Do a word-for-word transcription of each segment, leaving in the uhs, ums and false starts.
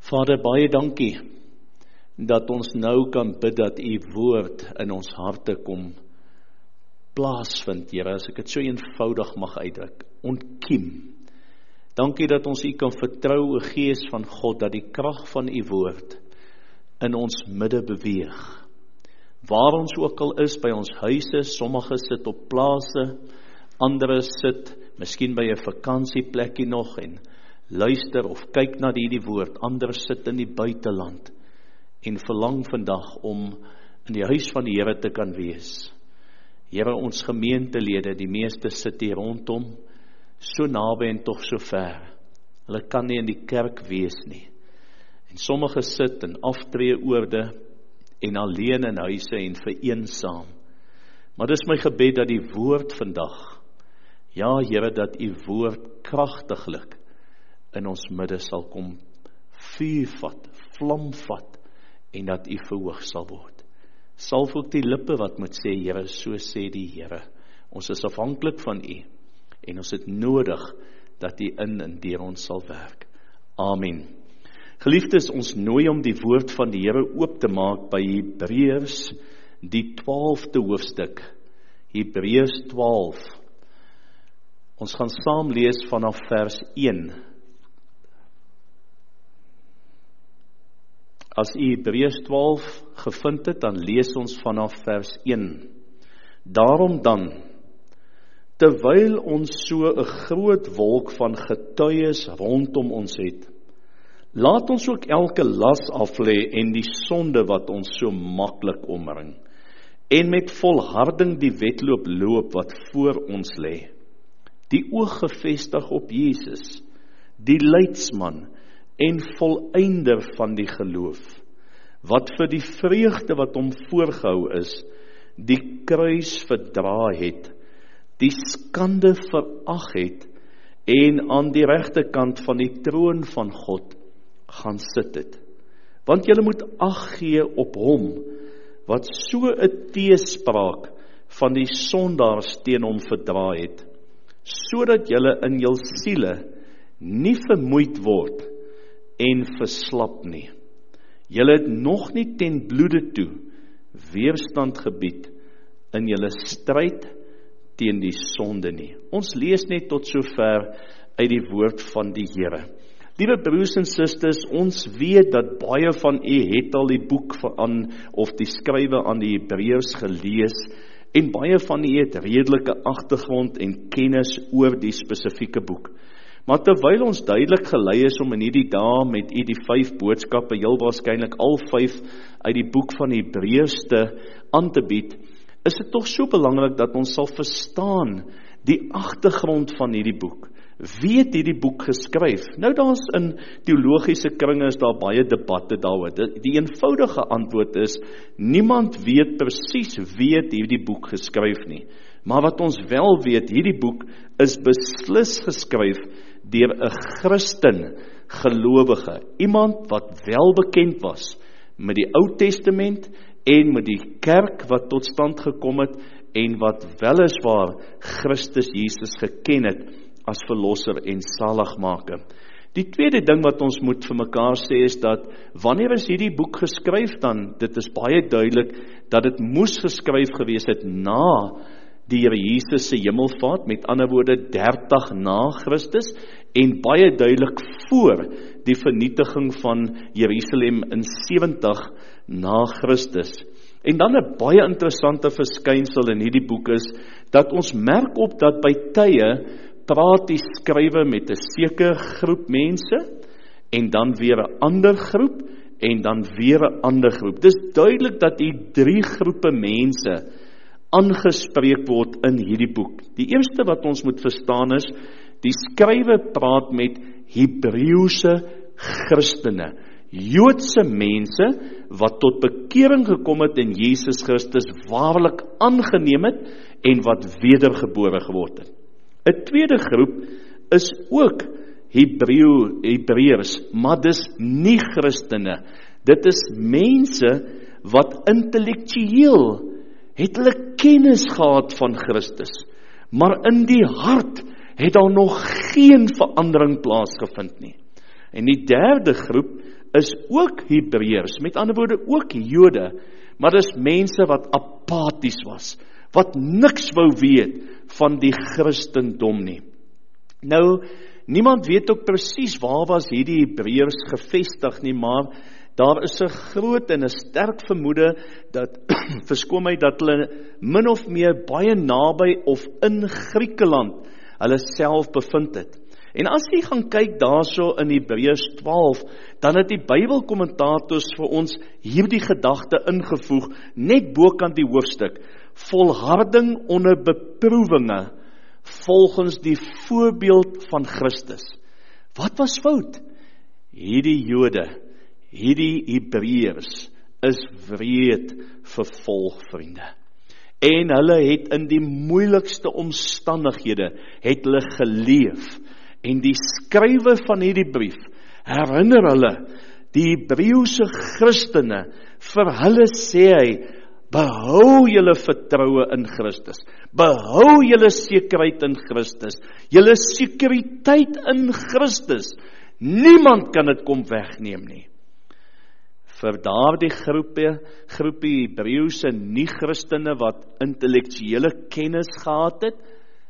Vader, baie dankie dat ons nou kan bid dat u woord in ons harte kom plaasvind, Here, as ek dit so eenvoudig mag uitdruk, ontkiem. Dankie dat ons u kan vertrou, o Gees van God, dat die krag van u woord in ons midde beweeg. Waar ons ook al is, by ons huise, sommige sit op plase, ander sit miskien by 'n vakansieplekkie nog en luister of kyk na die, die woord, ander sit in die buiteland en verlang vandag om in die huis van die Here te kan wees. Here, ons gemeentelede, die meeste sit hier rondom, so naby en tog so ver. Hulle kan nie in die kerk wees nie. En sommige sit in aftreeoorde en alleen in huise en vereensaam. Maar dis my gebed dat die woord vandag, ja Here, dat u woord kragtiglik in ons midde sal kom vuur vat, vlam vat, en dat u verhoog sal word. Salf ook die lippe wat moet sê, Here, so sê die Here. Ons is afhanklik van u, en ons het nodig dat u in en deur ons sal werk. Amen. Geliefdes, ons nooi om die woord van die Here oop te maak by Hebreërs, die twaalfde hoofstuk. Hebreërs twaalf. Ons gaan saam lees vanaf vers een. As u Hebreërs twaalf gevind het, dan lees ons vanaf vers een. Daarom dan, terwyl ons so 'n groot wolk van getuies rondom ons het, laat ons ook elke las aflê en die sonde wat ons so maklik omring, en met volharding die wedloop loop wat voor ons lê. Die oog gefestig op Jesus, die leidsman en volëinder van die geloof, wat vir die vreugde wat hom voorgehou is, die kruis verdra het, die skande verag het, en aan die regterkant van die troon van God gaan sit het. Want julle moet ag gee op hom, wat so 'n teespraak van die sondaars teen hom verdra het, sodat julle in jul siele nie vermoeid word en verslap nie. Julle het nog nie ten bloede toe weerstand gebied in julle stryd teen die sonde nie. Ons lees net tot sover uit die woord van die Here. Liewe broers en susters, ons weet dat baie van u het al die boek aan, of die skrywe aan die Hebreërs gelees, en baie van u het redelike agtergrond en kennis oor die spesifieke boek. Maar terwyl ons duidelik gelei is om in hierdie dae met u die vyf boodskappe, heel waarskynlik al vyf uit die boek van Hebreërs te aan te bied, is dit tog so belangrik dat ons sal verstaan die agtergrond van hierdie boek. Wie het hierdie boek geskryf? Nou daar's in teologiese kringe is daar baie debatte daaroor. Die eenvoudige antwoord is, niemand weet presies wie het hierdie boek geskryf nie. Maar wat ons wel weet, hierdie boek is beslis geskryf deur 'n Christen gelowige, iemand wat wel bekend was met die Ou Testament en met die kerk wat tot stand gekom het en wat weliswaar Christus Jesus geken het as verlosser en saligmaker. Die tweede ding wat ons moet vir mekaar sê is dat wanneer is hierdie boek geskryf, dan dit is baie duidelik dat dit moes geskryf gewees het na die Here Jesus se hemelvaart, met ander woorde dertig na Christus, en baie duidelik voor die vernietiging van Jerusalem in sewentig na Christus. En dan 'n baie interessante verskynsel in hierdie boek is, dat ons merk op dat by tye praat die skrywer met 'n sekere groep mense, en dan weer 'n ander groep, en dan weer 'n ander groep. Dis duidelik dat die drie groepe mense aangespreek word in hierdie boek. Die eerste wat ons moet verstaan is, die skrywer praat met Hebreëse Christene, Joodse mense wat tot bekering gekom het en Jesus Christus waarlik aangeneem het en wat wedergebore geword het. 'n Tweede groep is ook Hebreë, Hebreërs, maar dis nie Christene. Dit is mense wat intellektueel het hulle kennis gehad van Christus, maar in die hart het daar nog geen verandering plaasgevind nie. En die derde groep is ook Hebreërs, met ander woorde ook Jode, maar dis mense wat apaties was, wat niks wou weet van die Christendom nie. Nou, niemand weet ook presies waar was hierdie Hebreërs gevestig nie, maar daar is 'n groot en 'n sterk vermoede dat, verskoon my, dat hulle min of meer baie naby of in Griekeland hulle self bevind het. En as jy gaan kyk daarso in Hebreërs twaalf, dan het die Bybelkommentators vir ons hierdie gedagte ingevoeg, net bokant die hoofstuk, volharding onder beproewinge, volgens die voorbeeld van Christus. Wat was fout? Hierdie Jode, hierdie Hebreërs, is wreed vervolg, vriende. En hulle het in die moeilikste omstandighede, het hulle geleef. En die skrywer van hierdie brief, herinner hulle, die Hebreëse Christene, vir hulle sê hy, behou julle vertroue in Christus, behou julle sekerheid in Christus, julle sekuriteit in Christus, niemand kan dit kom wegneem nie. Vir daardie groepe, groepie Hebreëse nie-Christene wat intellektuele kennis gehad het,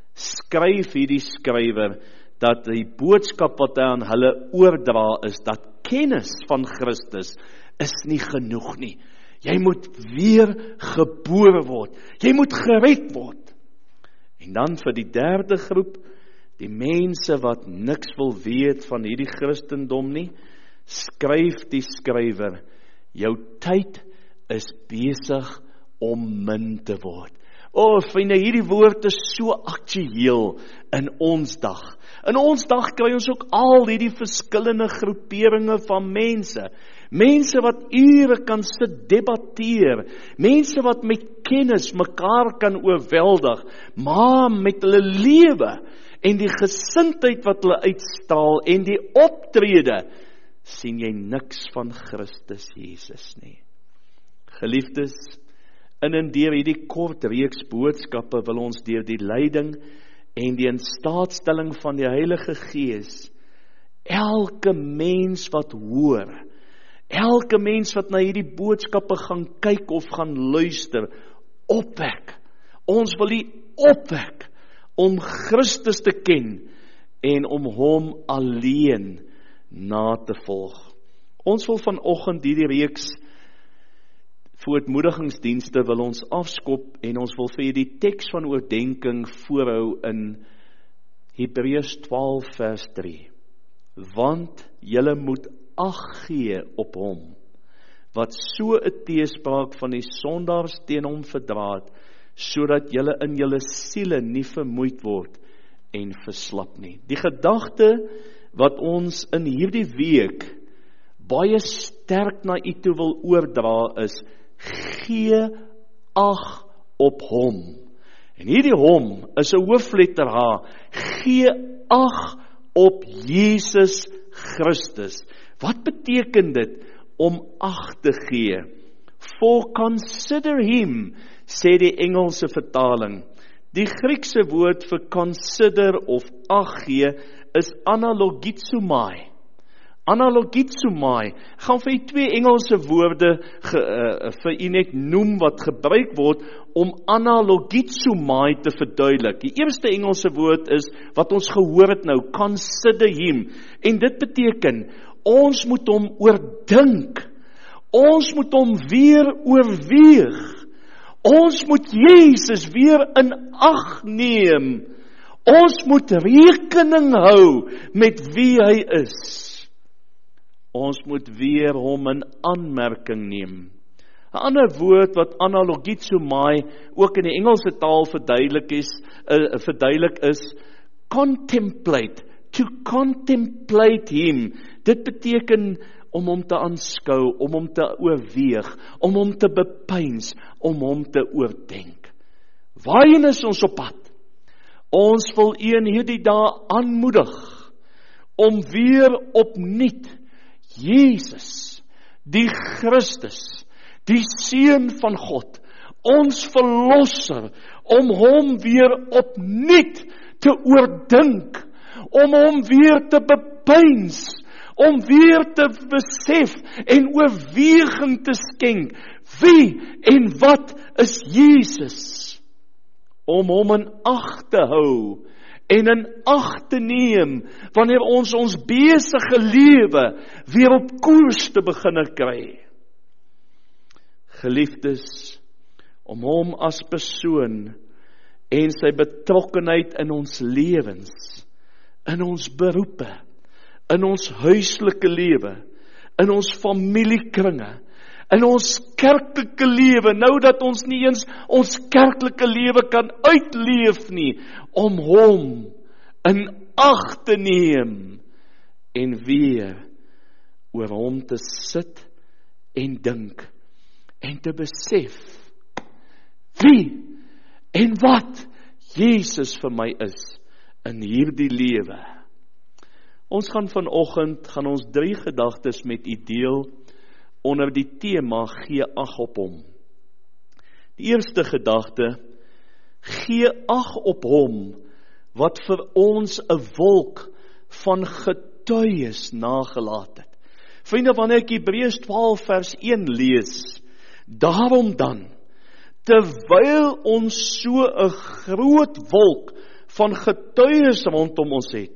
skryf hierdie skrywer dat die boodskap wat hy aan hulle oordra is, dat kennis van Christus is nie genoeg nie. Jy moet weer gebore word. Jy moet gered word. En dan vir die derde groep, die mense wat niks wil weet van hierdie Christendom nie, skryf die skrywer, jou tyd is besig om min te word. O, oh, vriende, hierdie woord is so aktueel in ons dag. In ons dag kry ons ook al hierdie verskillende groeperinge van mense. Mense wat ure kan sit debatteer, mense wat met kennis mekaar kan oorweldig, maar met hulle lewe en die gesindheid wat hulle uitstraal en die optrede, sien jy niks van Christus Jesus nie. Geliefdes, in en deur hierdie kort reeks boodskappe wil ons deur die leiding en die instaatstelling van die Heilige Gees, elke mens wat hoor, elke mens wat na hierdie boodskappe gaan kyk of gaan luister, opwek. Ons wil die opwek om Christus te ken en om hom alleen na te volg. Ons wil vanoggend hierdie reeks voortmoedigingsdienste wil ons afskop en ons wil vir die teks van oordenking voorhou in Hebreërs twaalf vers drie. Want julle moet ag gee op hom, wat so 'n teespraak van die sondaars teen hom verdra het, sodat julle in julle siele nie vermoeid word en verslap nie. Die gedagte wat ons in hierdie week baie sterk na u toe wil oordra is, gee ag op hom. En hierdie hom is 'n hoofletter H. Gee ag op Jesus Christus. Wat beteken dit om ag te gee? For consider him, sê die Engelse vertaling. Die Griekse woord vir consider of ag gee is analogizomai. Analogizomai. Ek gaan vir u twee Engelse woorde ge, uh, vir u net noem wat gebruik word om analogizomai te verduidelik. Die eerste Engelse woord is wat ons gehoor het nou, consider him. En dit beteken, ons moet hom oordink. Ons moet hom weer oorweeg. Ons moet Jesus weer in ag neem. Ons moet rekening hou met wie hy is. Ons moet weer hom in aanmerking neem. 'n Ander woord wat analogizomai ook in die Engelse taal verduidelik is, uh, verduidelik is contemplate, to contemplate him. Dit beteken om hom te aanskou, om hom te oorweeg, om hom te bepeins, om hom te oordenk. Waarheen is ons op pad? Ons wil u in hierdie dae aanmoedig om weer opnuut Jesus, die Christus, die Seun van God, ons verlosser, om hom weer opnuut te oordink, om hom weer te bepeins, om weer te besef en oorweging te skenk, wie en wat is Jesus? Om hom in ag te hou, en in ag te neem, wanneer ons ons besige lewe weer op koers te beginne kry. Geliefdes, om hom as persoon en sy betrokkenheid in ons lewens, in ons beroepe, in ons huislike lewe, in ons familiekringe, in ons kerklike lewe, nou dat ons nie eens ons kerklike lewe kan uitleef nie, om hom in ag te neem, en weer oor hom te sit en dink, en te besef, wie en wat Jesus vir my is, in hierdie lewe. Ons gaan vanoggend, gaan ons drie gedagtes met u deel, onder die tema, gee ag op hom. Die eerste gedagte, gee ag op hom, wat vir ons 'n wolk van getuies nagelaat het. Vriende, wanneer ek Hebreërs twaalf vers een lees, daarom dan, terwyl ons so 'n groot wolk van getuies rondom ons het,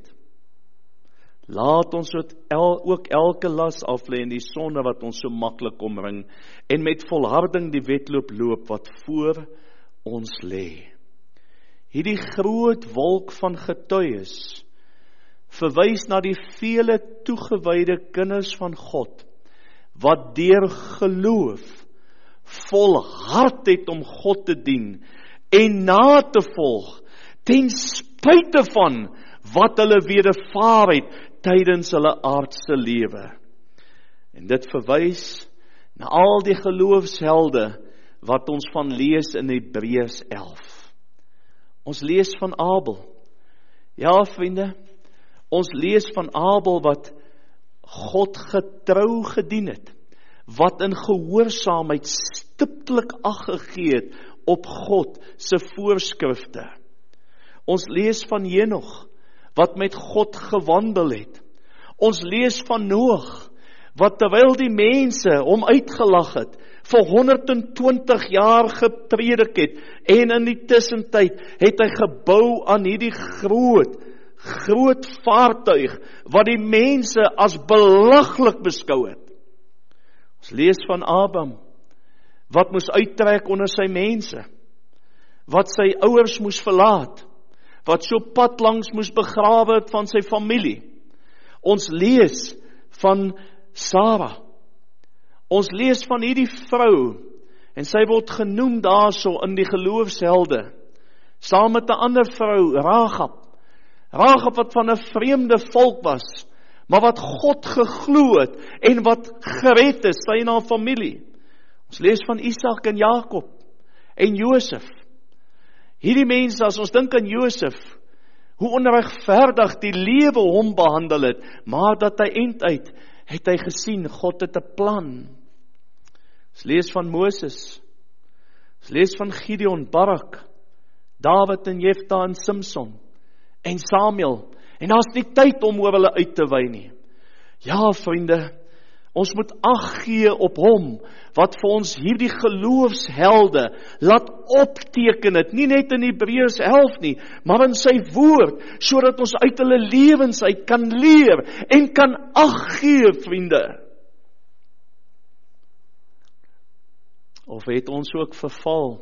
laat ons ook elke las aflê en die sonde wat ons so maklik omring, en met volharding die wedloop loop wat voor ons lê. Hierdie groot wolk van getuies verwys na die vele toegewyde kinders van God, wat deur geloof volhard het om God te dien en na te volg, ten spyte van wat hulle wedervaar het tydens hulle aardse lewe. En dit verwys na al die geloofshelde wat ons van lees in Hebreërs elf. Ons lees van Abel. Ja, vriende, ons lees van Abel wat God getrou gedien het, wat in gehoorsaamheid stiptelik ag gegee het op God se voorskrifte. Ons lees van Henog, wat met God gewandel het. Ons lees van Noag, wat terwyl die mense hom uitgelag het, vir honderdtwintig jaar gepredik het, en in die tussentyd het hy gebou aan hierdie groot, groot vaartuig, wat die mense as belaglik beskou het. Ons lees van Abraham, wat moes uittrek onder sy mense, wat sy ouers moes verlaat, wat so pad langs moes begrawe het van sy familie. Ons lees van Sarah. Ons lees van hierdie vrou, en sy word genoem daarso in die geloofshelde, saam met 'n ander vrou, Rahab. Rahab wat van 'n vreemde volk was, maar wat God geglo het, en wat gered is, sy en haar familie. Ons lees van Isak en Jakob, en Josef. Hierdie mense, as ons dink aan Josef, hoe onregverdig die lewe hom behandel het, maar dat hy einduit, het hy gesien, God het 'n plan. Ons lees van Moses, ons lees van Gideon, Barak, Dawid en Jefta en Simson, en Samuel, en daar's nie tyd om oor hulle uit te wy nie. Ja, vriende, ons moet ag gee op hom, wat vir ons hierdie geloofshelde laat opteken het, nie net in Hebreërs elf nie, maar in sy woord, sodat ons uit hulle lewens uit kan leer, en kan ag gee, vriende. Of het ons ook verval,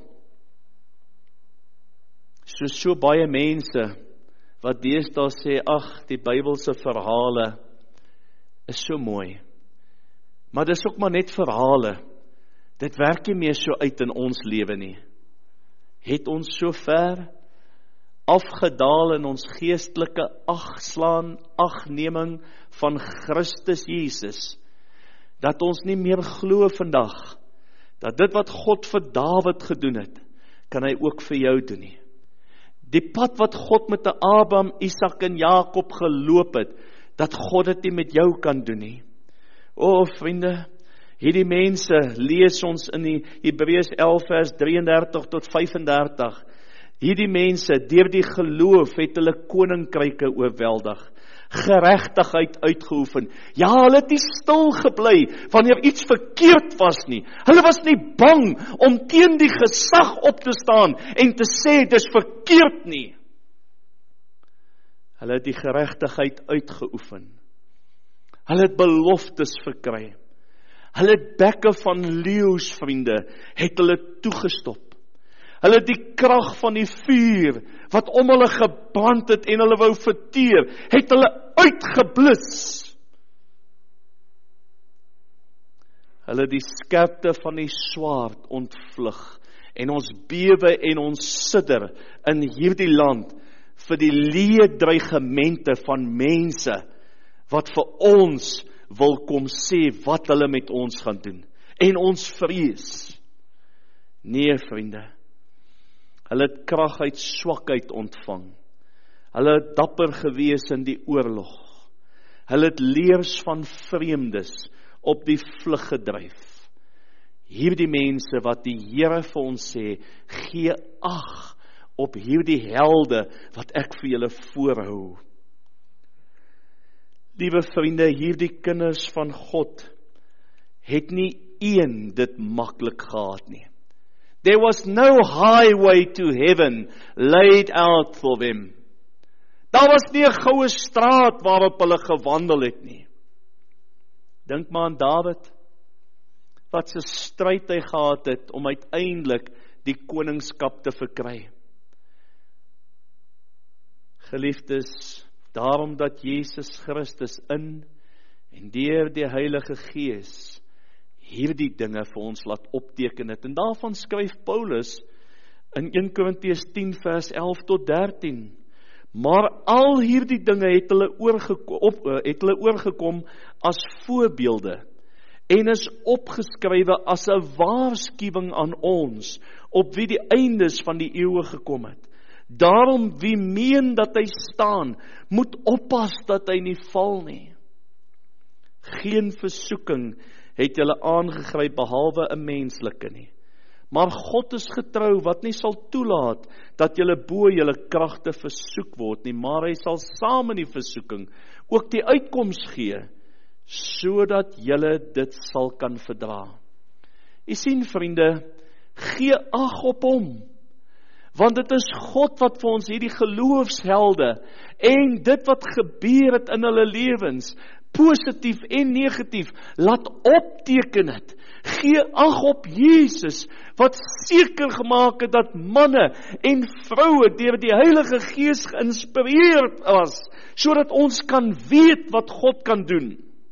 soos so baie mense, wat deesdae sê, ag, die Bybelse verhale is so mooi. Maar dis ook maar net verhale. Dit werk nie meer so uit in ons lewe nie. Het ons so ver afgedaal in ons geestelike agslaan, agneming van Christus Jesus, dat ons nie meer glo vandag, dat dit wat God vir Dawid gedoen het, kan hy ook vir jou doen nie. Die pad wat God met die Abraham, Isak en Jakob geloop het, dat God dit nie met jou kan doen nie. O, vriende, hierdie mense lees ons in die Hebreërs elf vers drieëndertig tot vyfendertig. Hierdie mense, deur die geloof, het hulle koninkryke oorweldig, geregtigheid uitgeoefen. Ja, hulle het nie stil gebly wanneer iets verkeerd was nie. Hulle was nie bang om teen die gesag op te staan en te sê dis verkeerd nie. Hulle het die geregtigheid uitgeoefen. Hulle het beloftes verkry. Hulle het bekke van leeu's, vriende, het hulle toegestop. Hulle het die krag van die vuur, wat om hulle gebrand het en hulle wou verteer, het hulle uitgeblus. Hulle het die skerpte van die swaard ontvlug, en ons bewe en ons sidder in hierdie land, vir die leë dreigemente van mense, wat vir ons wil kom sê, wat hulle met ons gaan doen, en ons vrees. Nee, vriende, hulle het krag uit swakheid ontvang. Hulle het dapper gewees in die oorlog. Hulle het leers van vreemdes op die vlug gedryf. Hierdie mense wat die Here vir ons sê, gee ag op hierdie helde wat ek vir julle voorhou. Liewe vriende, hierdie kinders van God het nie een dit maklik gehad nie. There was no highway to heaven laid out for them. Daar was nie 'n goue straat waarop hulle gewandel het nie. Dink maar aan Dawid, wat se stryd hy gehad het om uiteindelik die koningskap te verkry. Geliefdes, daarom dat Jesus Christus in en deur die Heilige Gees hierdie dinge vir ons laat opteken het. En daarvan skryf Paulus in Eerste Korintiërs tien vers elf tot dertien. Maar al hierdie dinge het hulle oorgekom, op, het hulle oorgekom as voorbeelde en is opgeskrywe as 'n waarskuwing aan ons, op wie die eindes van die eeue gekom het. Daarom wie meen dat hy staan, moet oppas dat hy nie val nie. Geen versoeking het julle aangegryp behalwe 'n menslike nie. Maar God is getrou wat nie sal toelaat dat julle bo julle kragte versoek word nie, maar hy sal saam in die versoeking ook die uitkoms gee, sodat julle dit sal kan verdra. U sien, vriende, gee ag op hom, want dit is God wat vir ons hierdie geloofshelde en dit wat gebeur het in hulle lewens, positief en negatief, laat opteken het. Gee ag op Jesus, wat seker gemaak het dat manne en vroue deur die Heilige Gees geïnspireerd was, sodat ons kan weet wat God kan doen.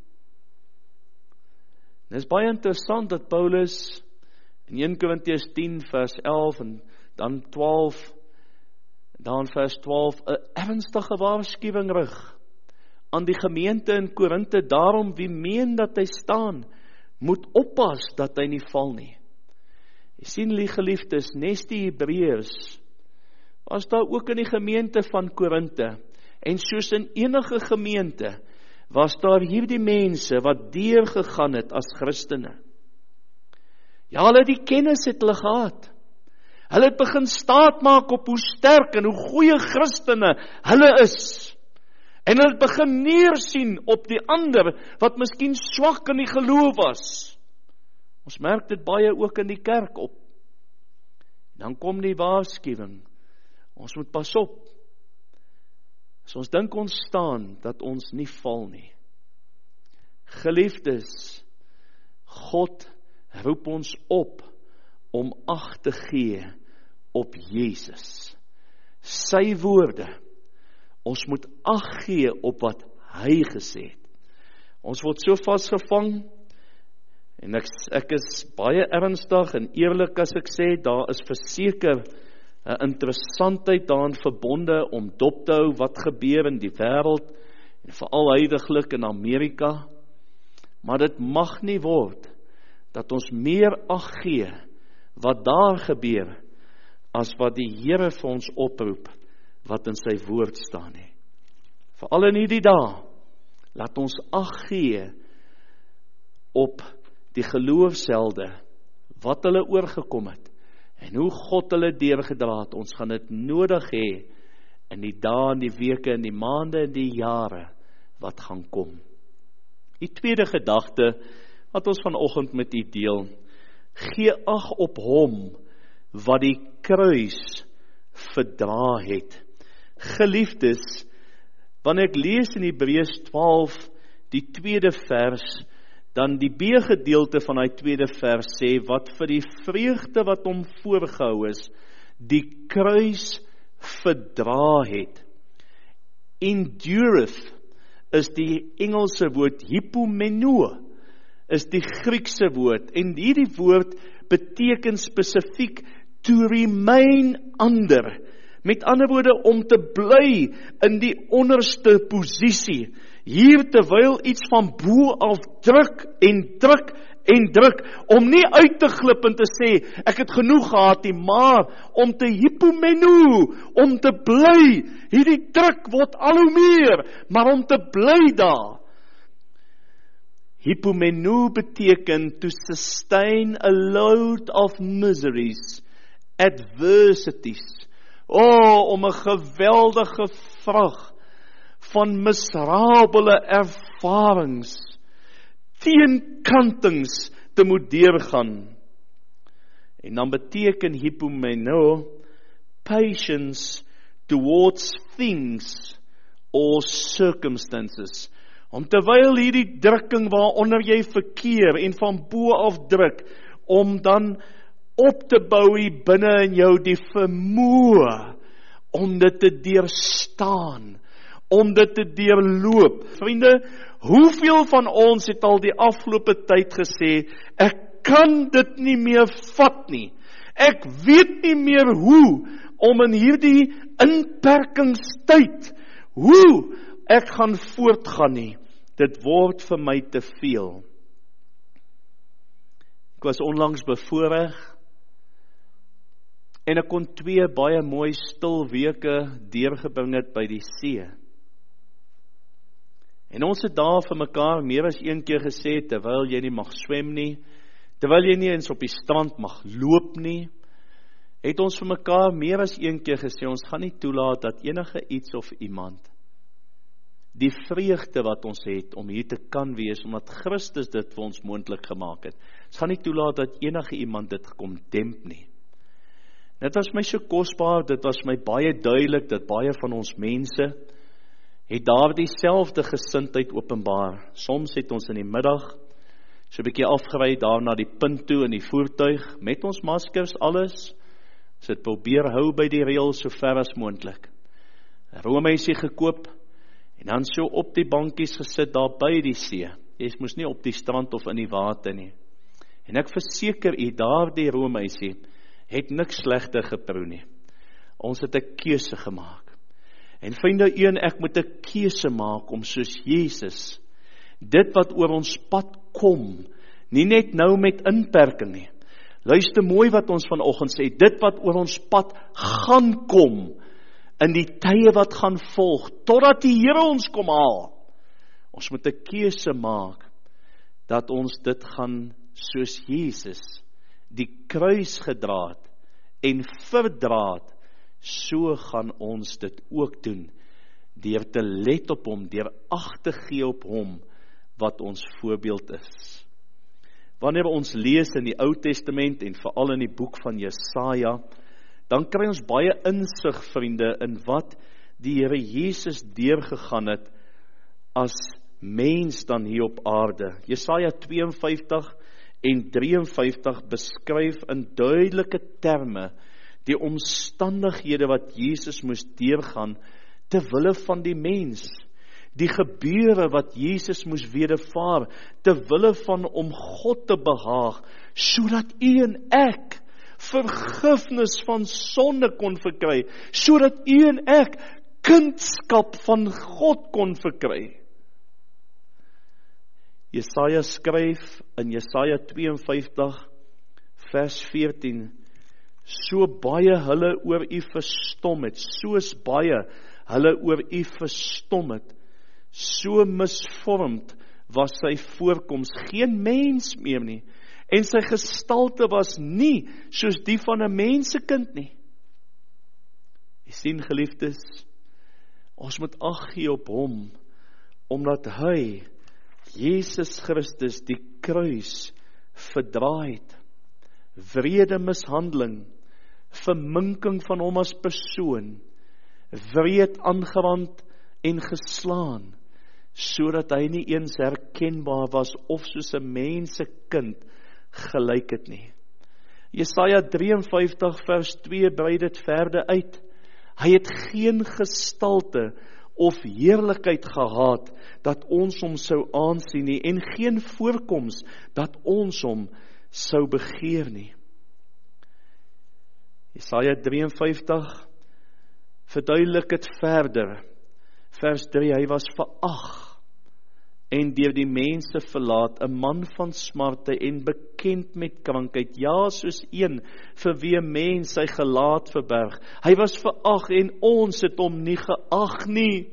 Dit is baie interessant dat Paulus in Eerste Korintiërs tien vers elf en dan twaalf, dan vers twaalf, 'n ernstige waarskuwing rig aan die gemeente in Korinte. Daarom wie meen dat hy staan, moet oppas dat hy nie val nie. Jy sien, lieve geliefdes, nes die Hebreërs was daar ook in die gemeente van Korinte, en soos in enige gemeente was daar hierdie mense wat deurgegaan het as Christene. Ja, hulle die kennis het hulle gehad. Hulle het begin staat maak op hoe sterk en hoe goeie Christene hulle is. En hulle het begin neersien op die ander wat miskien swak in die geloof was. Ons merk dit baie ook in die kerk op. Dan kom die waarskuwing. Ons moet pas op. As ons dink ons staan, dat ons nie val nie. Geliefdes, God roep ons op om ag te gee op Jesus. Sy woorde. Ons moet ag gee op wat hy gesê het. Ons word so vasgevang, en ek, ek is baie ernstig en eerlik as ek sê, daar is verseker 'n interessantheid daarin verbonde om dop te hou wat gebeur in die wêreld, en veral huidiglik in Amerika, maar dit mag nie word, dat ons meer ag gee, wat daar gebeur, as wat die Here vir ons oproep, wat in sy woord staan nie. Veral in hierdie dae, laat ons ag gee op die geloofshelde, wat hulle oorgekom het, en hoe God hulle deurgedra het. Ons gaan dit nodig hê in die dae, in die weke, in die maande, in die jare wat gaan kom. Die tweede gedagte wat ons vanoggend met u deel, gee ag op hom wat die kruis verdra het. Geliefdes, wanneer ek lees in Hebreërs twaalf die tweede vers, dan die B-gedeelte van die tweede vers sê, wat vir die vreugde wat hom voorgehou is, die kruis verdra het. Endureth is die Engelse woord, hypomeno is die Griekse woord, en hierdie woord beteken spesifiek to remain under, met ander woorde om te bly in die onderste posisie, hier terwyl iets van bo af druk en druk en druk, om nie uit te glip en te sê, ek het genoeg gehad nie, maar om te hypomeno, om te bly, hierdie druk word al hoe meer, maar om te bly daar. Hypomeno beteken to sustain a load of miseries, adversities, oh, om 'n geweldige vrag van miserabele ervarings, teenkantings te moet deurgaan. En dan beteken hypomeno patience towards things or circumstances. Om terwyl hierdie drukking waaronder jy verkeer en van bo af druk, om dan op te bou hier binne in jou die vermoë om dit te deurstaan, om dit te deurloop. Vriende, hoeveel van ons het al die afgelope tyd gesê, ek kan dit nie meer vat nie. Ek weet nie meer hoe om in hierdie inperkingstyd, hoe ek gaan voortgaan nie. Dit word vir my te veel. Ek was onlangs bevoorreg en ek kon twee baie mooi stil weke deurgebring het by die see. En ons het daar vir mekaar meer as een keer gesê, terwyl jy nie mag swem nie, terwyl jy nie eens op die strand mag loop nie, het ons vir mekaar meer as een keer gesê, ons gaan nie toelaat dat enige iets of iemand die vreugde wat ons het om hier te kan wees, omdat Christus dit vir ons moontlik gemaak het. Ons gaan nie toelaat dat enige iemand dit kom demp nie. Dit was my so kosbaar, dit was my baie duidelik, dat baie van ons mense het daar dieselfde gesindheid openbaar. Soms het ons in die middag so 'n bietjie afgery daar na die punt toe in die voertuig, met ons maskers, alles. Ons het probeer hou by die reël so ver as moontlik. 'n Roomhuisie gekoop, en dan so op die bankies gesit daar by die see. Jy moes nie op die strand of in die water nie. En ek verseker u, daar die roomhuisie het niks slegter geproe nie. Ons het 'n keuse gemaak. En vriende, u en ek moet 'n keuse maak om soos Jesus, dit wat oor ons pad kom, nie net nou met inperking nie. Luister mooi wat ons vanoggend sê, dit wat oor ons pad gaan kom, in die tye wat gaan volg, totdat die Here ons kom haal. Ons moet 'n keuse maak, dat ons dit gaan soos Jesus, die kruis gedra het, en verdra het, so gaan ons dit ook doen, deur te let op hom, deur ag te gee op hom, wat ons voorbeeld is. Wanneer ons lees in die Ou Testament, en veral in die boek van Jesaja, dan kry ons baie insig, vriende, in wat die Here Jesus deurgegaan het, as mens dan hier op aarde. Jesaja twee en vyftig en drie en vyftig beskryf in duidelike terme, die omstandighede wat Jesus moes deurgaan, ter wille van die mens, die gebeure wat Jesus moes wedervaar, ter wille van om God te behaag, sodat u en ek vergifnis van sonde kon verkry, sodat u en ek kindskap van God kon verkry. Jesaja skryf in Jesaja twee en vyftig vers veertien, so baie hulle oor u verstom het, soos baie hulle oor u verstom het, so misvormd was sy voorkoms, geen mens meer nie, En sy gestalte was nie soos die van 'n mensekind nie. Jy sien, geliefdes, ons moet ag gee op hom, omdat hy, Jesus Christus, die kruis verdra het. Wrede mishandeling, verminking van hom as persoon, wreed aangewand en geslaan, sodat hy nie eens herkenbaar was of soos 'n mensekind gelyk het nie. Jesaja drie en vyftig vers twee brei dit verder uit. Hy het geen gestalte of heerlikheid gehad dat ons hom sou aansien nie, en geen voorkoms dat ons hom sou begeer nie. Jesaja drie en vyftig verduidelik het verder. Vers drie, hy was verag en deur die mense verlaat, 'n man van smarte en bekend met krankheid, ja, soos een vir wie 'n mens sy gelaat verberg. Hy was verag en ons het hom nie geag nie.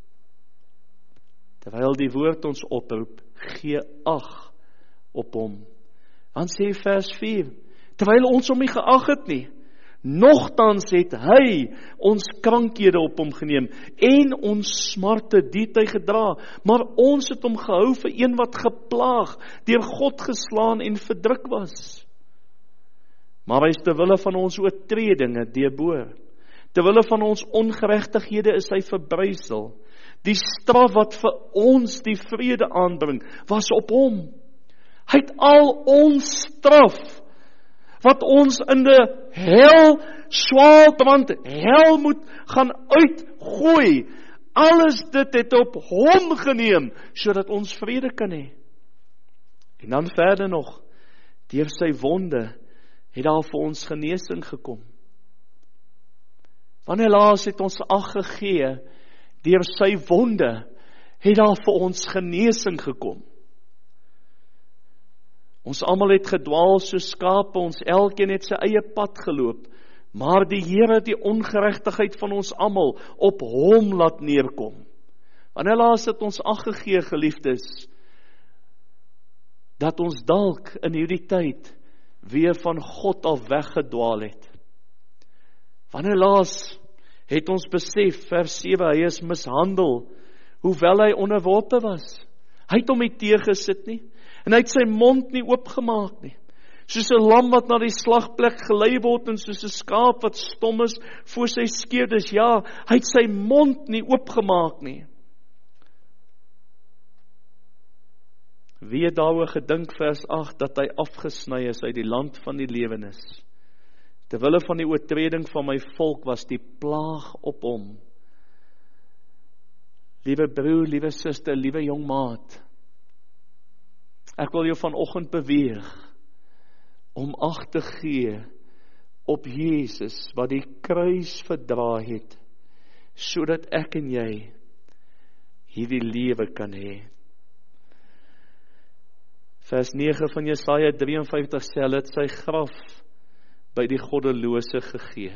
Terwyl die woord ons oproep, gee ag op hom. Dan sê vers vier, terwyl ons hom nie geag het nie, nogtans het hy ons krankhede op hom geneem en ons smarte die het hy gedra, maar ons het hom gehou vir een wat geplaag, deur God geslaan en verdruk was. Maar hy is ter wille van ons oortredinge deurboor. Ter wille van ons ongeregtighede is hy verbrysel. Die straf wat vir ons die vrede aanbring, was op hom. Hy het al ons straf wat ons in die hel, swaalbrand, hel moet gaan uitgooi. Alles dit het op hom geneem, sodat ons vrede kan hê. En dan verder nog, deur sy wonde, het daar vir ons genesing gekom. Wanneer laas het ons ag gegee, deur sy wonde, het daar vir ons genesing gekom. Ons almal het gedwaal soos skape, ons elkeen het sy eie pad geloop, maar die Here het die ongeregtigheid van ons almal op hom laat neerkom. Wanneer laas het ons ag gegee, geliefdes, dat ons dalk in hierdie tyd weer van God af weggedwaal het? Wanneer laas het ons besef, vers sewe, hy is mishandel, hoewel hy onderworpe was. Hy het hom nie teëgesit nie, en hy het sy mond nie oopgemaak nie. Soos 'n lam wat na die slagplek gelei word, en soos 'n skaap wat stom is voor sy skeerders, ja, hy het sy mond nie oopgemaak nie. Wie het daaroor gedink, vers agt, dat hy afgesny is uit die land van die lewenis? Terwille van die oortreding van my volk was die plaag op hom. Liewe broer, liewe suster, liewe jong maat, ek wil jou vanoggend beweeg om ag te gee op Jesus wat die kruis verdra het, sodat ek en jy hierdie lewe kan hê. Vers nege van Jesaja drie en vyftig sê, hy het sy graf by die goddelose gegee.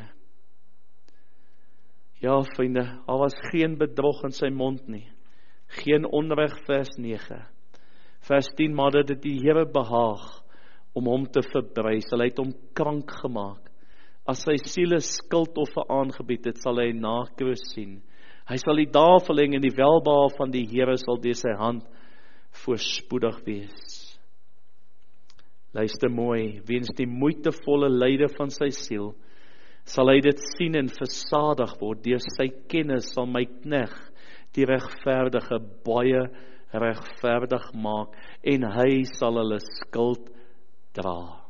Ja, vriende, daar was geen bedrog in sy mond nie, geen onreg, vers nege. Vers tien, maar dat dit die Here behaag om hom te verbrys, hy het hom krank gemaak. As sy siele skuldoffer aangebied het, sal hy nakroos sien. Hy sal die dae verleng en die welbehae van die Here sal deur sy hand voorspoedig wees. Luister mooi, weens die moeitevolle lyde van sy siel, sal hy dit sien en versadig word. Deur sy kennis sal my knegt die regverdige baie regverdig maak, en hy sal hulle skuld dra.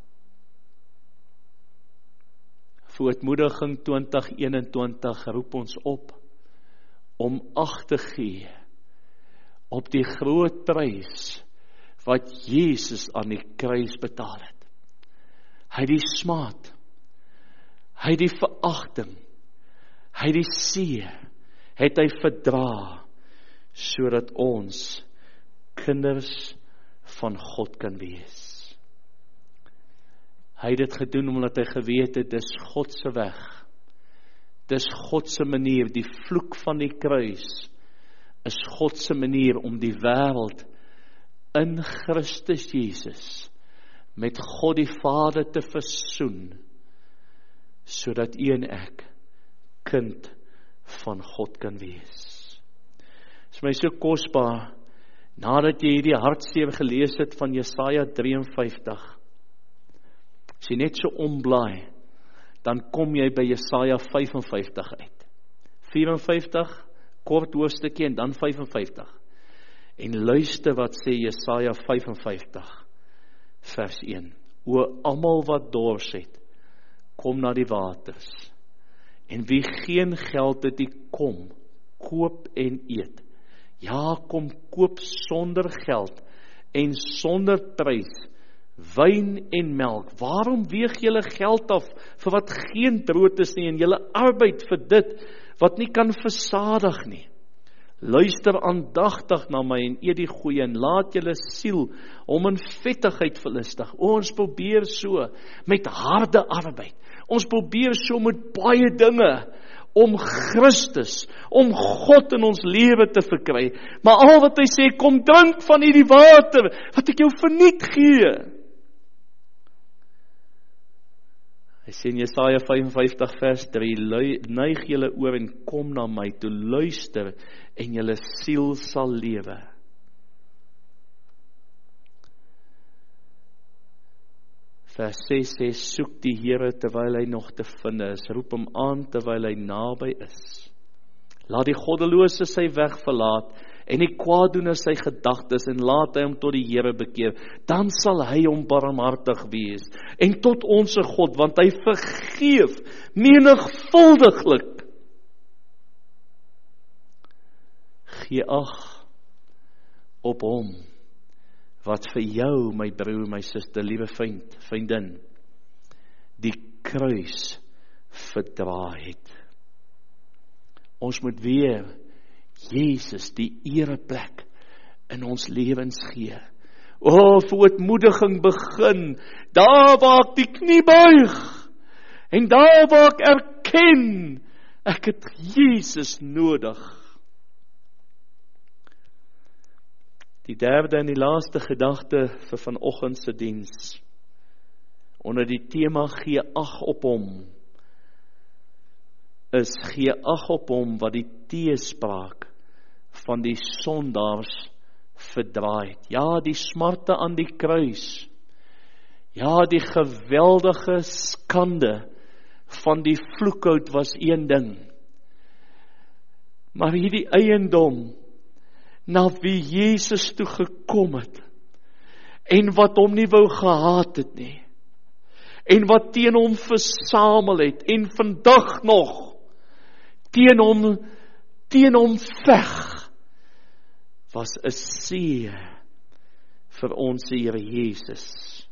Voortmoediging twintig eenentwintig roep ons op om ag te gee op die groot prys wat Jesus aan die kruis betaal het. Hy het die smaad, hy het die veragting, hy het die see, het hy verdra, sodat ons kinders van God kan wees. Hy het dit gedoen omdat hy geweet het, dis God se weg, dis God se manier, die vloek van die kruis, is God se manier om die wêreld in Christus Jesus met God die Vader te versoen, sodat u en ek kind van God kan wees. Dit is my so kosbaar, nadat jy hierdie hartseer gelees het van Jesaja drie en vyftig, as jy net so omblaai, dan kom jy by Jesaja vyf en vyftig uit. vyf en vyftig, kort hoofstukkie en dan vyf en vyftig. En luister wat sê Jesaja vyf en vyftig, vers een. O almal wat dors het, kom na die waters. En wie geen geld het, die kom, koop en eet. Ja, kom koop sonder geld en sonder prys, wyn en melk. Waarom weeg julle geld af vir wat geen brood is nie, en julle arbeid vir dit wat nie kan versadig nie? Luister aandagtig na my en eet die goeie, en laat julle siel om in vettigheid verlustig. O, ons probeer so met harde arbeid. Ons probeer so met baie dinge om Christus, om God in ons lewe te verkry. Maar al wat hy sê, kom drink van hierdie water wat ek jou verniet gee. Hy sê in Jesaja vyf en vyftig vers drie, neig julle oor en kom na my toe, luister en julle siel sal lewe. Vers ses sê, soek die Here terwyl hy nog te vind is, roep hom aan terwyl hy naby is. Laat die goddelose sy weg verlaat, en die kwaaddoener sy gedagtes, en laat hy hom tot die Here bekeer. Dan sal hy hom barmhartig wees, en tot onse God, want hy vergeef menigvuldiglik. Gee ag op hom, wat vir jou, my broer, my suster, liewe vriend, vriendin, die kruis verdra het. Ons moet weer Jesus die ereplek in ons lewens gee. O, verootmoediging begin, daar waar ek die knie buig, en daar waar ek erken, ek het Jesus nodig. Die derde en die laaste gedagte vir vanoggend se diens, onder die tema gee ag op hom, is gee ag op hom wat die teespraak van die sondaars verdra het. Ja, die smarte aan die kruis. Ja, die geweldige skande van die vloekhout was een ding. Maar hierdie eiendom na wie Jesus toe gekom het, en wat hom nie wou gehaat het nie, en wat teen hom versamel het, en vandag nog teen hom, teen hom veg, was 'n seer vir ons Here Jesus.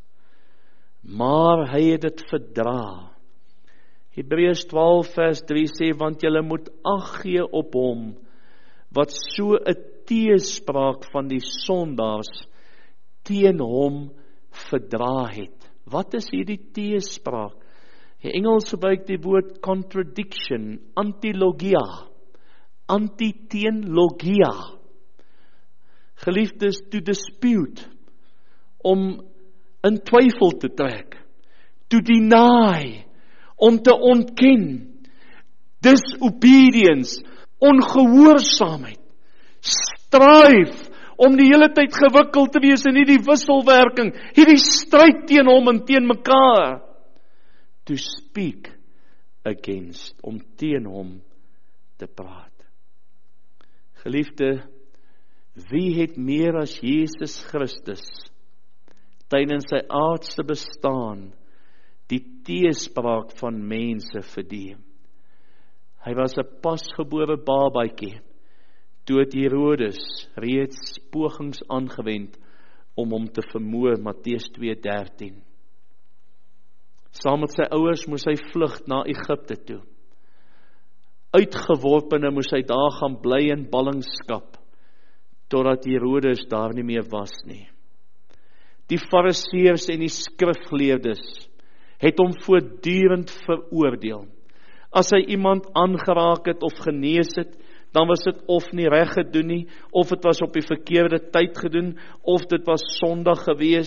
Maar hy het dit verdra. Hebreërs twaalf vers drie sê, want julle moet ag gee op hom, wat so 'n teespraak van die sondaars teen hom verdra het. Wat is hierdie teespraak? Die Engels gebruik die woord contradiction, antilogia, anti-teenlogia. Geliefdes, to dispute, om in twyfel te trek, to deny, om te ontken, disobedience, ongehoorsaamheid, strive, om die hele tyd gewikkeld te wees in hierdie wisselwerking, hierdie stryd teen hom en teen mekaar, to speak against, om teen hom te praat. Geliefde, wie het meer as Jesus Christus tydens sy aardse bestaan die teespraak van mense verdien? Hy was 'n pasgebore babatjie, toe het Herodes reeds pogings aangewend om hom te vermoor, Matteus twee dertien. Saam met sy ouers moes hy vlug na Egipte toe. Uitgeworpene moes hy daar gaan bly in ballingskap, totdat Herodes daar nie meer was nie. Die Fariseërs en die skrifgeleerdes het hom voortdurend veroordeel. As hy iemand aangeraak het of genees het, dan was dit of nie reg gedoen nie, of dit was op die verkeerde tyd gedoen, of dit was sondig gewees.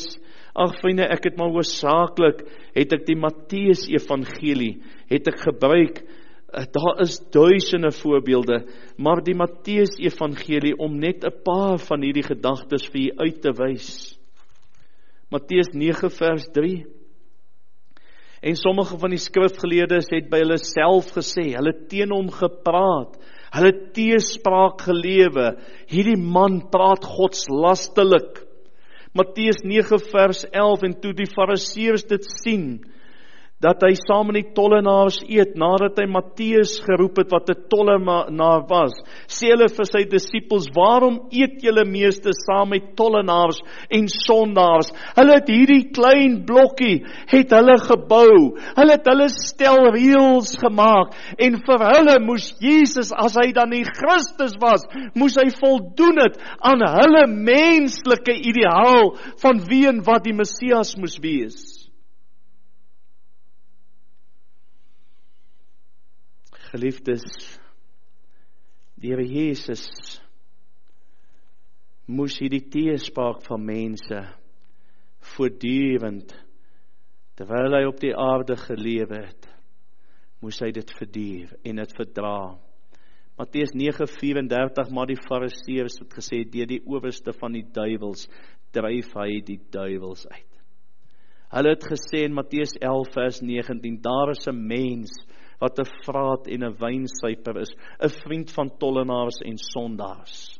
Ag vriende, ek het maar hoofsaaklik, het ek die Matteus Evangelie, het ek gebruik, daar is duisende voorbeelde, maar die Matteus Evangelie, om net 'n paar van hierdie gedagtes vir u uit te wys. Matteus nege vers drie. En sommige van die skrifgeleerdes het by hulle self gesê, hulle teen hom gepraat, hulle teespraak gelewe, hierdie man praat godslasterlik. Matteus nege vers elf, en toe die Fariseërs dit sien, dat hy saam met die tollenaars eet, nadat hy Matteus geroep het, wat 'n tollenaar was, sê hulle vir sy disippels, waarom eet julle meeste saam met tollenaars en sondaars? Hulle het hierdie klein blokkie, het hulle gebou, hulle het hulle stel reëls gemaak, en vir hulle moes Jesus, as hy dan die Christus was, moes hy voldoen het aan hulle menslike ideaal, van wie en wat die Messias moes wees. Geliefdes, die Here Jesus moes hierdie teespraak van mense voortdurend, terwyl hy op die aarde gelewe het, moes hy dit verduur en dit verdra. Matteus nege vyf-en-dertig, maar die Fariseërs het gesê, deur die owerste van die duiwels dryf hy die duiwels uit. Hulle het gesê in Matteus elf vers negentien, daar is 'n mens wat 'n vraat en 'n wynsuiper is, 'n vriend van tollenaars en sondaars.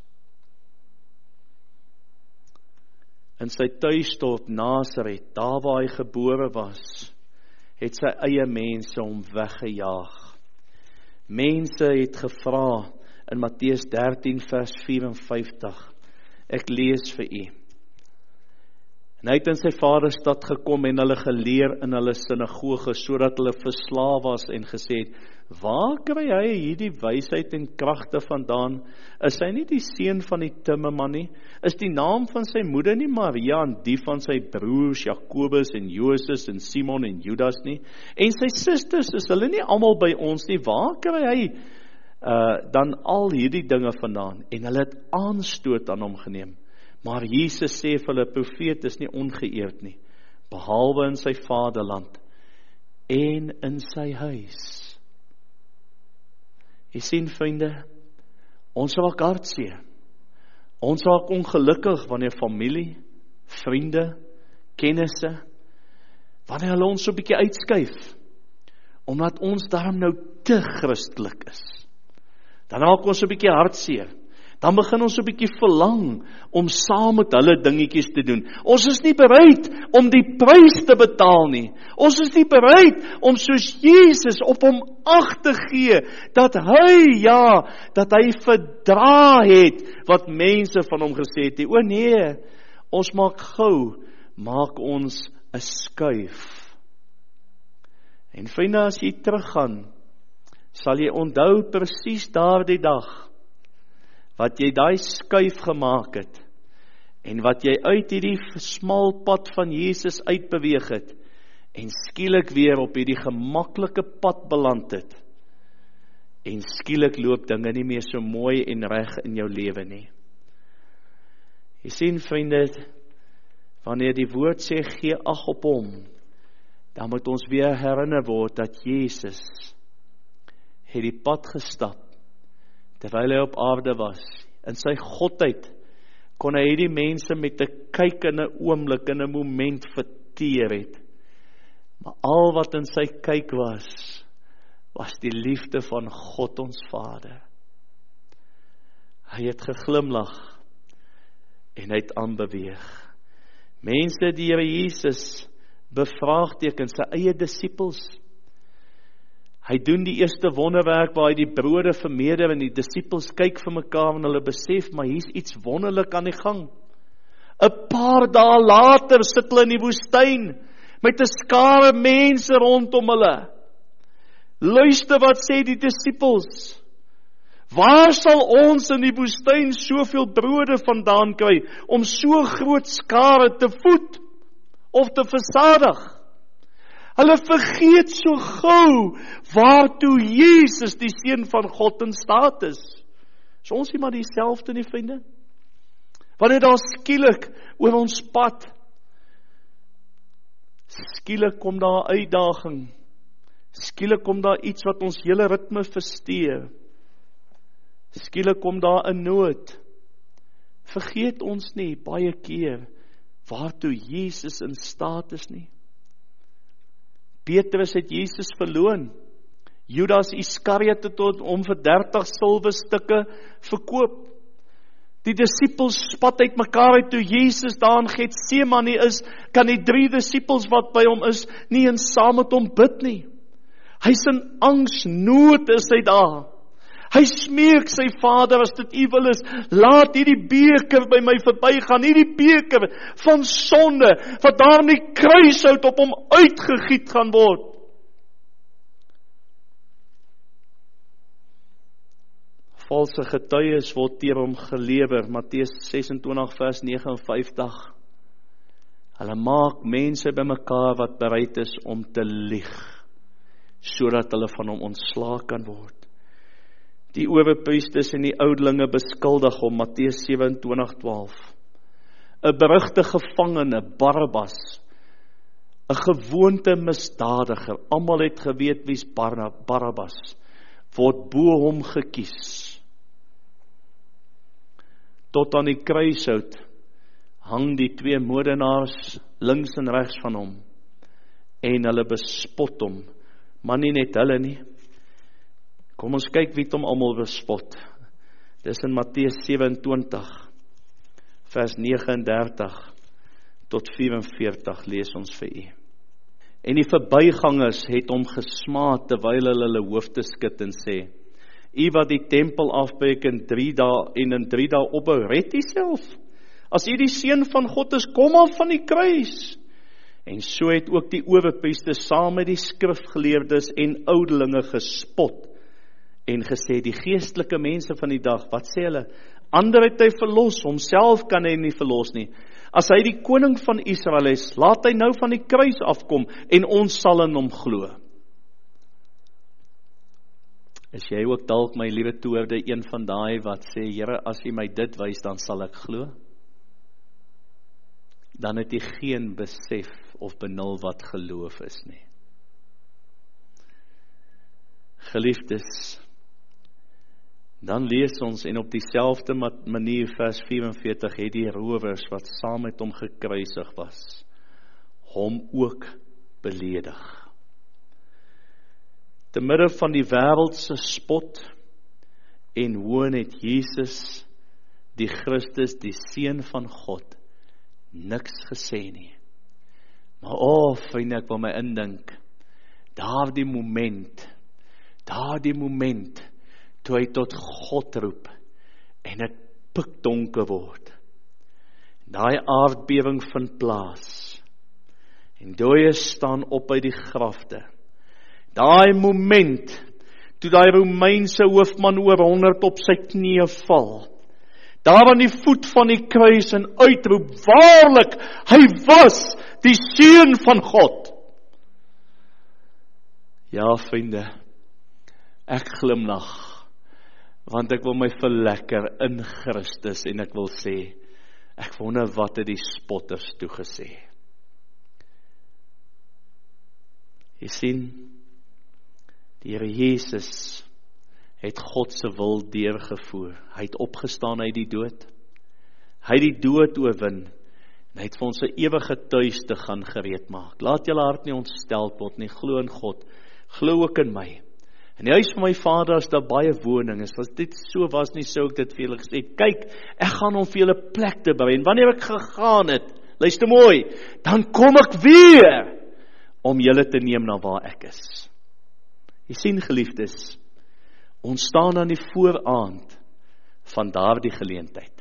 In sy tuisdorp Nasaret, daar waar hy gebore was, het sy eie mense hom weggejaag. Mense het gevra in Matteus dertien vers vyf-en-vyftig, ek lees vir u. En hy het in sy vaderstad gekom en hulle geleer in hulle sinagoge, sodat hulle verslaaf was en gesê het, waar kry hy hierdie wysheid en kragte vandaan? Is hy nie die seun van die timmerman nie? Is die naam van sy moeder nie Maria en die van sy broers Jakobus en Joses en Simon en Judas nie? En sy susters, is hulle nie almal by ons nie? Waar kry hy uh, dan al hierdie dinge vandaan? En hulle het aanstoot aan hom geneem. Maar Jesus sê vir hulle, profeet is nie ongeëerd nie, behalwe in sy vaderland en in sy huis. Jy sien vriende, ons raak hartseer. Ons raak ongelukkig wanneer familie, vriende, kennisse, wanneer hulle ons so 'n bietjie uitskuif, omdat ons daarom nou te Christelik is. Dan raak ons so 'n bietjie hartseer. Dan begin ons so 'n bietjie verlang om saam met hulle dingetjies te doen. Ons is nie bereid om die prys te betaal nie. Ons is nie bereid om soos Jesus op hom ag te gee, dat hy, ja, dat hy verdra het, wat mense van hom gesê het. O nee, ons maak gou, maak ons 'n skuif. En vriende, as jy teruggaan, sal jy onthou presies daardie dag, wat jy daai skuif gemaak het, en wat jy uit hierdie smal pad van Jesus uitbeweeg het, en skielik weer op hierdie gemaklike pad beland het, en skielik loop dinge nie meer so mooi en reg in jou lewe nie. Jy sien vriende, wanneer die woord sê, gee ag op hom, dan moet ons weer herinner word, dat Jesus het die pad gestap, terwyl hy op aarde was. In sy godheid kon hy die mense met 'n kyk in 'n oomblik, in 'n moment verteer het. Maar al wat in sy kyk was, was die liefde van God ons Vader. Hy het geglimlag en hy het aanbeweeg. Mense, die Here Jesus bevraagteken sy eie disippels. Hy doen die eerste wonderwerk waar hy die brode vermeerder en die disippels kyk vir mekaar en hulle besef, maar hier's iets wonderlik aan die gang. 'n Paar dae later sit hulle in die woestyn met 'n skare mense rondom hulle. Luister wat sê die disippels. Waar sal ons in die woestyn soveel brode vandaan kry om so groot skare te voed of te versadig? Hulle vergeet so gou waartoe Jesus, die Seun van God, in staat is. So ons is maar dieselfde nie, vriende. Wanneer daar skielik oor ons pad Skielik kom daar 'n uitdaging. Skielik kom daar iets wat ons hele ritme versteur. Skielik kom daar 'n nood. Vergeet ons nie baie keer waartoe Jesus in staat is nie. Petrus het Jesus verloon. Judas Iskariot het hom vir dertig silwerstukke verkoop. Die disippels spat uit mekaar uit toe Jesus daar in Getsemane is, kan die drie disippels wat by hom is, nie eens saam met hom bid nie. Hy's in angs, nood is hy daar. Hy smeek sy Vader, as dit U wil is, laat hierdie beker by my verbygaan, hierdie beker van sonde, wat daar in die kruishout op hom uitgegiet gaan word. Valse getuies word teen hom gelewer, Matteus ses-en-twintig vers nege en vyftig. Hulle maak mense bymekaar wat bereid is om te lieg, sodat hulle van hom ontslae kan word. Die owerpriesters en die oudelinge beskuldig hom, Matteus sewe-en-twintig twaalf. 'n berugte gevangene, Barabbas, 'n gewoonte misdadiger, almal het geweet wie's Barabbas, word bo hom gekies. Tot aan die kruishout hang die twee moordenaars links en regs van hom, en hulle bespot hom, maar nie net hulle nie. Kom ons kyk wie het hom almal bespot. Dis in Matteus sewe-en-twintig, vers nege en dertig tot vyf en veertig, lees ons vir u. En die verbygangers het hom gesmaad, terwyl hulle hulle hoofde skud en sê, U wat die tempel afbreek in drie dae en in drie dae opbou, red U self. As U die seun van God is, kom af van die kruis. En so het ook die owerpriesters saam met die skrifgeleerdes en oudelinge gespot en gesê, die geestelike mense van die dag, wat sê hulle? Ander het hy verlos, homself kan hy nie verlos nie. As hy die koning van Israel is, laat hy nou van die kruis afkom en ons sal in hom glo. Is jy ook dalk, my liewe toorde, een van daai wat sê, Here, as U my dit wys, dan sal ek glo? Dan het jy geen besef of benul wat geloof is nie. Geliefdes, dan lees ons, en op dieselfde manier, vers vyf-en-veertig, het die rowers wat saam met hom gekruisig was, hom ook beledig. Te midde van die wêreldse spot en hoon het Jesus, die Christus, die Seun van God, niks gesê nie. Maar o, vriende, ek wil my indink, daar die moment, daar die moment, toe hy tot God roep, en het pikdonker word. Daai aardbewing vind plaas, en dooies staan op uit die grafte. Daai moment, toe daai Romeinse hoofman oor honderd op sy knieë val, daar aan die voet van die kruis en uitroep, waarlik, hy was die Seun van God. Ja, vriende, ek glimlag, want ek wil my verlekker in Christus, en ek wil sê, ek wonder wat het die spotters toegesê. Jy sien, die Here Jesus het God se wil deurgevoer. Hy het opgestaan uit die dood. Hy het die dood oorwin. En hy het vir ons 'n ewige tuiste gaan gereed maak. Laat julle hart nie ontsteld word nie. Glo in God. Glo ook in my. In die huis van my Vader is daar baie woninge. As dit so was nie, sou ek dit vir julle gesê. Kyk, ek gaan om vir julle plek te berei. En wanneer ek gegaan het, luister mooi, dan kom ek weer om julle te neem na waar ek is. Jy sien, geliefdes, ons staan aan die vooraand van daardie geleentheid.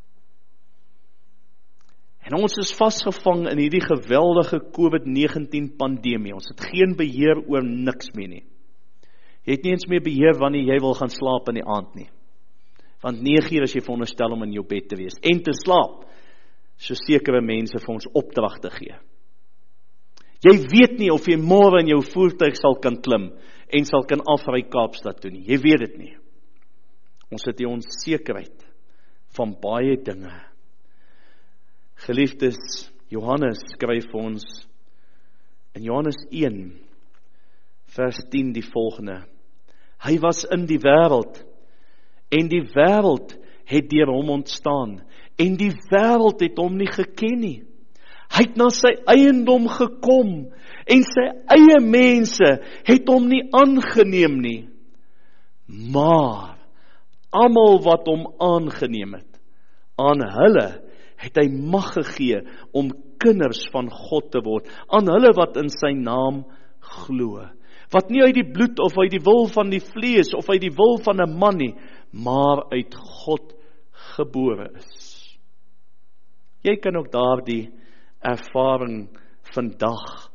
En ons is vasgevang in hierdie geweldige COVID negentien pandemie. Ons het geen beheer oor niks meer nie. Jy het nie eens meer beheer wanneer jy wil gaan slaap in die aand nie. Want nege uur is jy veronderstel om in jou bed te wees en te slaap, so sekere mense vir ons opdrag te gee. Jy weet nie of jy môre in jou voertuig sal kan klim en sal kan afry Kaapstad toe nie. Jy weet dit nie. Ons het die onsekerheid van baie dinge. Geliefdes, Johannes skryf vir ons In Johannes een, vers tien die volgende. Hy was in die wêreld, en die wêreld het deur hom ontstaan, en die wêreld het hom nie geken nie. Hy het na sy eiendom gekom, en sy eie mense het hom nie aangeneem nie. Maar, almal wat hom aangeneem het, aan hulle het hy mag gegee om kinders van God te word, aan hulle wat in sy naam glo, wat nie uit die bloed of uit die wil van die vlees of uit die wil van 'n man nie, maar uit God gebore is. Jy kan ook daardie ervaring vandag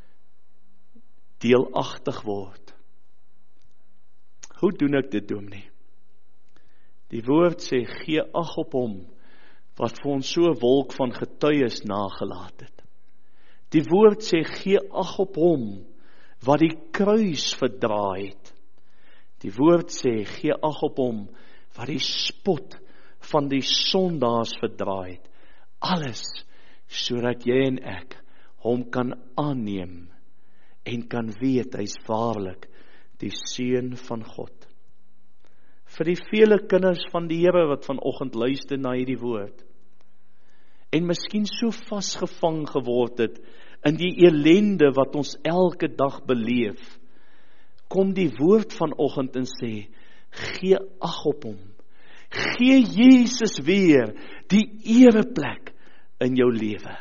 deelagtig word. Hoe doen ek dit, dominee? Die woord sê, gee ag op hom, wat vir ons so 'n wolk van getuies nagelaat het. Die woord sê, gee ag op hom, wat die kruis verdra het. Die woord sê, gee ag op hom, wat die spot van die sondaars verdra het. Alles, sodat jy en ek hom kan aanneem, en kan weet, hy is waarlik die Seun van God. Vir die vele kinders van die Here wat vanoggend luister na hierdie woord, en miskien so vasgevang geword het in die ellende wat ons elke dag beleef, kom die woord vanoggend en sê, gee ag op hom, gee Jesus weer die ereplek in jou lewe.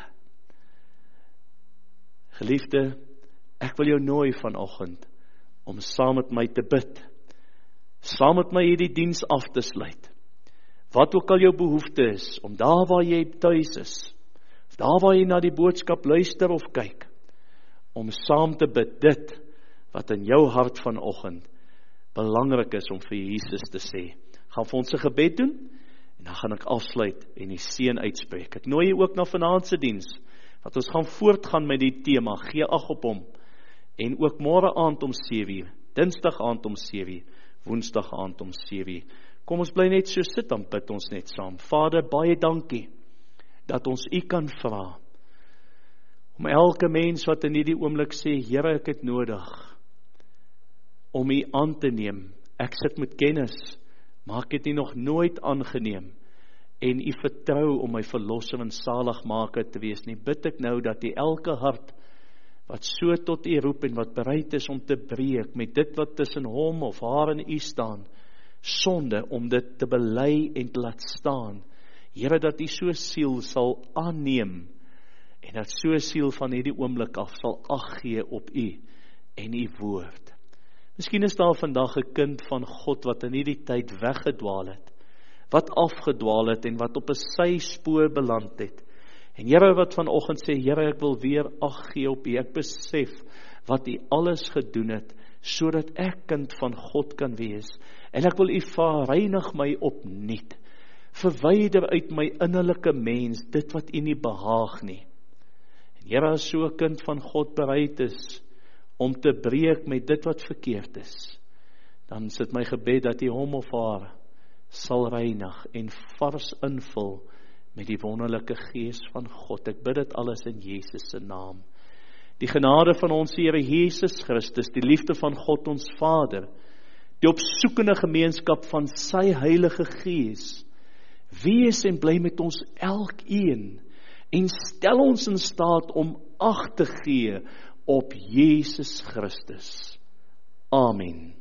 Geliefde, ek wil jou nooi vanoggend om saam met my te bid, saam met my hierdie diens af te sluit. Wat ook al jou behoefte is, om daar waar jy tuis is, of daar waar jy na die boodskap luister of kyk, om saam te bid dit, wat in jou hart vanoggend belangrik is om vir Jesus te sê. Gaan vir ons 'n gebed doen, en dan gaan ek afsluit en die seën uitspreek. Ek nooi jy ook na vanaand se diens, wat ons gaan voortgaan met die tema, gee ag op hom, en ook môre aand om sewe uur, dinsdag aand om sewe uur, woensdag aand om sewe uur. Kom ons bly net so sit, dan bid ons net saam. Vader, baie dankie, dat ons U kan vra, om elke mens wat in hierdie oomblik sê, Here, ek het nodig, om U aan te neem. Ek sit met kennis, maar ek het U nog nooit aangeneem, en U vertrou om my verlosser en saligmaker te wees nie. Bid ek nou, dat U elke hart, wat so tot U roep, en wat bereid is om te breek, met dit wat tussen hom of haar en U staan, sonde, om dit te bely en te laat staan. Here, dat U so siel sal aanneem, en dat so siel van hierdie oomblik af sal ag gee op U en U woord. Miskien is daar vandag 'n kind van God wat in hierdie tyd weggedwaal het, wat afgedwaal het en wat op 'n syspoor beland het. En Here, wat vanoggend sê, Here, ek wil weer ag gee op U. Ek besef wat U alles gedoen het, sodat ek kind van God kan wees. En ek wil U vra, reinig my opnuut. Verwyder uit my innerlike mens dit wat U nie behaag nie. En Here, as so 'n kind van God bereid is om te breek met dit wat verkeerd is, dan is dit my gebed dat U hom of haar sal reinig en vars invul met die wonderlike gees van God. Ek bid dit alles in Jesus se naam. Die genade van ons Here Jesus Christus, die liefde van God ons Vader, die opsoekende gemeenskap van sy Heilige Gees, wees en bly met ons elkeen, en stel ons in staat om ag te gee op Jesus Christus. Amen.